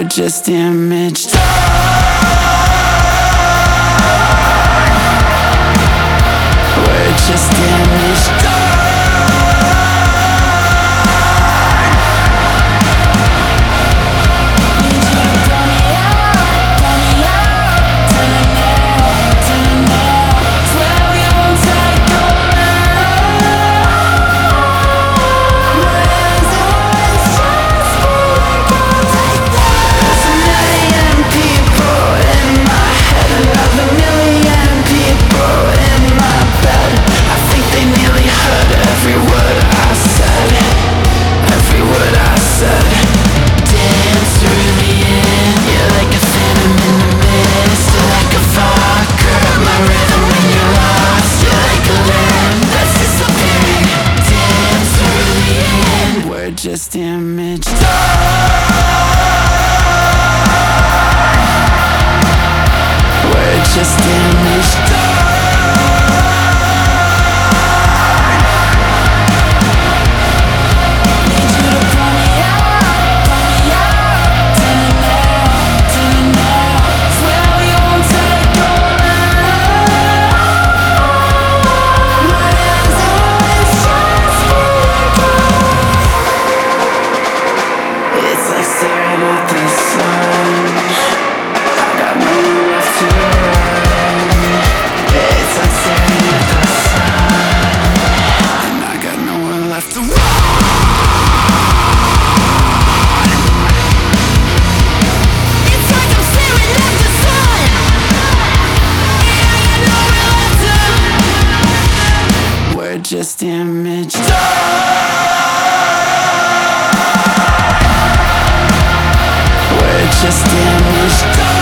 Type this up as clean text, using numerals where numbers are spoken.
just damaged. We're just damaged. Just damaged. We're just damaged. Staring at the sun, I got nowhere left to run. It's like staring at the sun, and I got nowhere left to run. It's like I'm staring at the sun, and I got nowhere left to. We're just damaged. Just damaged.